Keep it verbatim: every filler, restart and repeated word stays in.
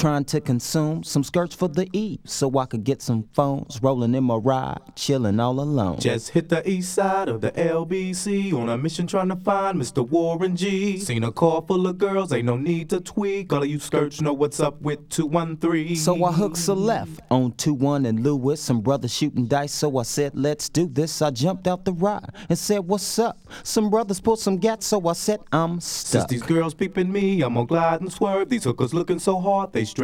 trying to consume some skirts for the eve so I could get some phones, rolling in my ride, chilling all alone. Just hit the east side of the L B C on a mission trying to find Mister Warren G. Seen a car full of girls, ain't no need to tweak. All of you skirts know what's up with two one three. So I hooks a left on two one and Lewis, some brothers shooting dice, so I said let's do this. I jumped out the ride and said what's up. Some brothers pulled some gats, so I said I'm stuck. Since these girls peeping me, I'm gonna glide and swerve. These hookers looking so hard, they